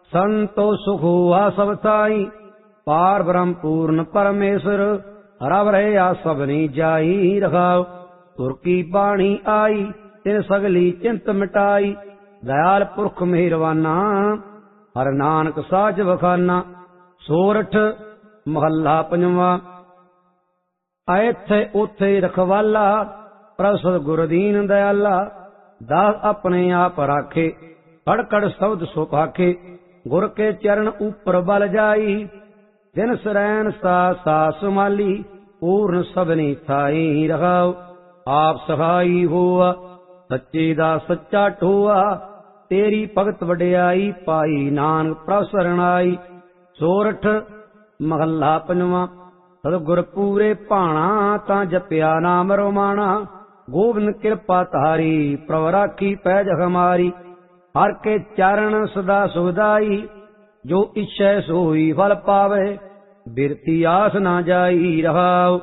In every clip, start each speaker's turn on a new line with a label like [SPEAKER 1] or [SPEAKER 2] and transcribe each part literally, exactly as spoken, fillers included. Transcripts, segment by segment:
[SPEAKER 1] संतो सुख हुआ सब थाई, पार ब्रह्म पूर्ण परमेश्वर, रब रहा सबनी जाई रखाओ। तुर की बाणी आई, तिन सगली चिंत मिटाई, दयाल पुरख मेहरवाना, हर नानक साज बखाना। सोरठ महला पंजवा। ऐथे उथे रखवाला, प्रभ सतगुर दीन दयाला, दास अपने आप राखे, कड़ कड़ शब्द सुभाखे। गुर के चरण ऊपर बल जाई, दिन सरैन सा सा सुमाली, पूर्ण सबनी थाई रखाओ। आप सहाई हुआ, सच्चे दा सच्चा ठोआ, तेरी भगत वड्याई, पाई नानक प्रभ सरणाई। सोरठ महला पंजवा। सतगुर पूरे भाणा, तां जपिया नाम रमाणा, गोबिंद कृपा तारी, प्रभ राखी पैज हमारी। हर के चरण सदा सुखदाई, जो इच्छै सोई फल पावे, बिरती आस ना जाई रहाओ।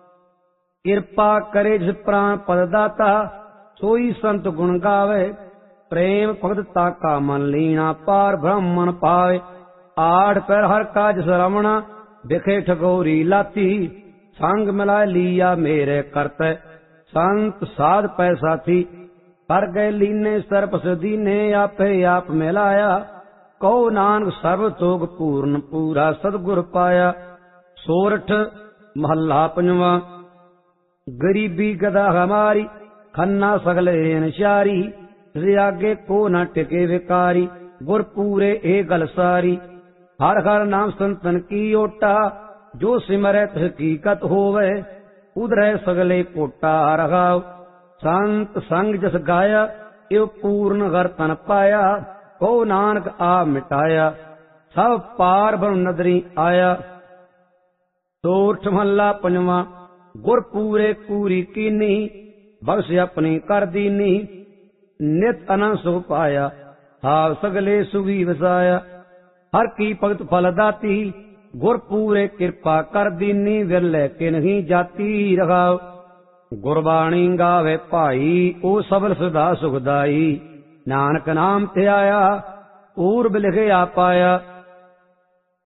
[SPEAKER 1] कृपा करे जिस प्राण पद दाता, सोई संत गुण गावे, प्रेम भगतता का मन लीना, पार ब्रह्मण पावे। आठ पैर हर काज सरवणा, बिखे ठगोरी लाती, संग मिलाए लिया मेरे करते, संत साध पैसा थी। कर गए लीने सर्पस दीने, आपे आप मिलाया, कहो नानक सर्व तोग पूर्ण, पूरा सतगुर पाया। सोरठ महला पंजवा। गरीबी गदा हमारी, खन्ना सगले नशारी, आगे को न टिके विकारी, गुर पूरे ए गल सारी। हर हर नाम संतन की ओटा, जो सिमरै हकीकत होवे, उधरै सगले कोटा रखाओ। संत संग जस गाया, एव पूर्ण घर तन पाया, कहो नानक आ मिटाया, सब पार ब्रह्म नदरी आया। सोरठ महला पंजवा। गुर पूरे पूरी कीनी, बख्श अपनी कर दीनी, नित अनंत सुख पाया, हाव सगले सुखी वसाया। हर की भगत फल दाती, गुर पूरे कृपा कर दीनी, विरले के नहीं जाती रखाओ। गुरबाणी गावे भाई, ओ सबल सदा सुखदाई, नानक नाम ते आया, पूर्व लिखे आ पाया।